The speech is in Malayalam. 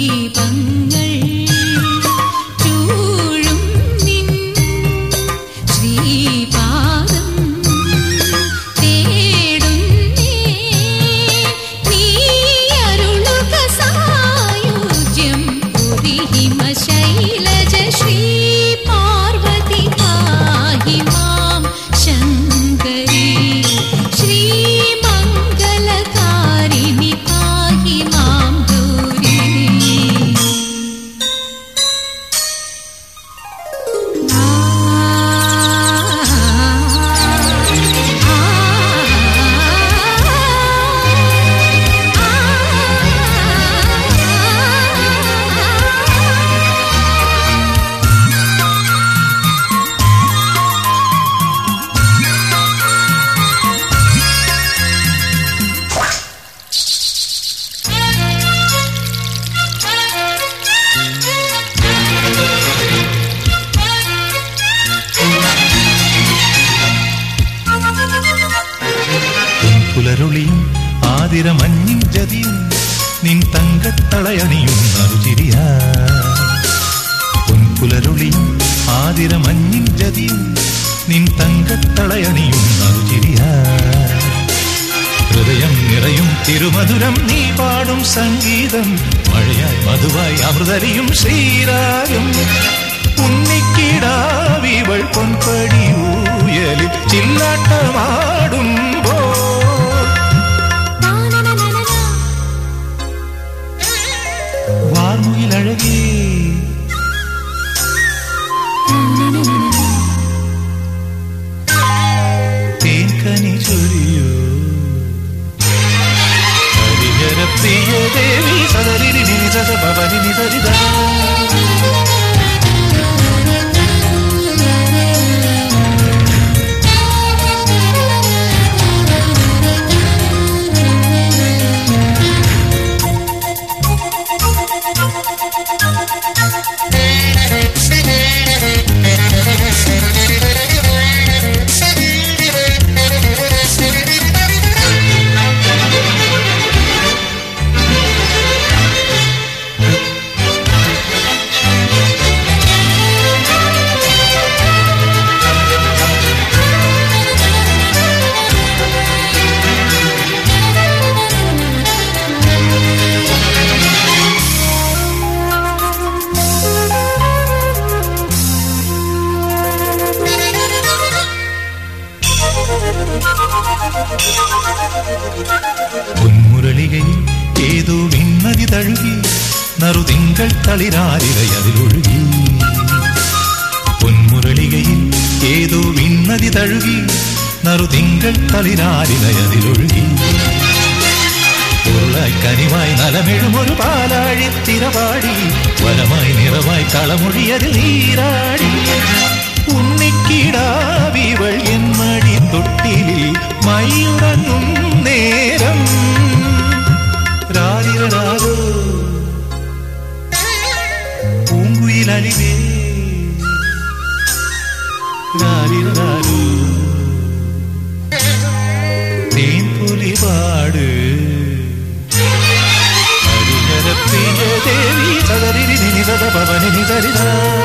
പുലരുളിയും ആതിര മഞ്ഞിൻ ജതിയും നിൻ തങ്കത്തളയണിയും നറുചിരിയാ. പൊൻപുലരുളിയും ആതിര മഞ്ഞിൻ ജതിയും നിൻ തങ്കത്തളയണിയും നറുചിരിയാ. ഹൃദയം നിറയും തിരുമധുരം നീ പാടും സംഗീതം, മഴയായി മധുവായി അമൃതരിയും ശ്രീരാഗം. ഉണ്ണിക്കിടാവിവൾ പൊൻപടിയൂയലിൽ ചില്ലാട്ടമാടുമ്പോ വാർമുയിലഴകേ തേൻകനി ചൊരിയോ. ഹരിഹരപ്രിയ ദേവി സദരിനി നിസ ഭവനി സരിതാ. പൊന്മുരളികയിൽ ഏതോ വിണ്ണതി തഴുകി നറുതിങ്കൾ തളിരാരിലയതിലൊഴുകി. പൊന്മുരളികയിൽ ഏതോ വിണ്ണതി തഴുകി നറുതിങ്കൾ തളിരാരിലയതിലൊഴുകി. ഉരുളായി കനിവായി നലമെഴുമൊരു പാലാഴി തിരപാടി, വനമായി നിറവായി കളമൊഴിയതിൽ നീരാടി. ഉണ്ണിക്കിടാവിവൾ എന്മടി തൊട്ടിലിൽ മയുറങ്ങും നേരം രാരിരാരോ പൂങ്കുയിലഴിവേ രാരിരാരോ തേൻപുലി പാട്. ഹരിഹരപ്രിയ ദേവി സദരിനി നിസ ഭവനി സരിതാ.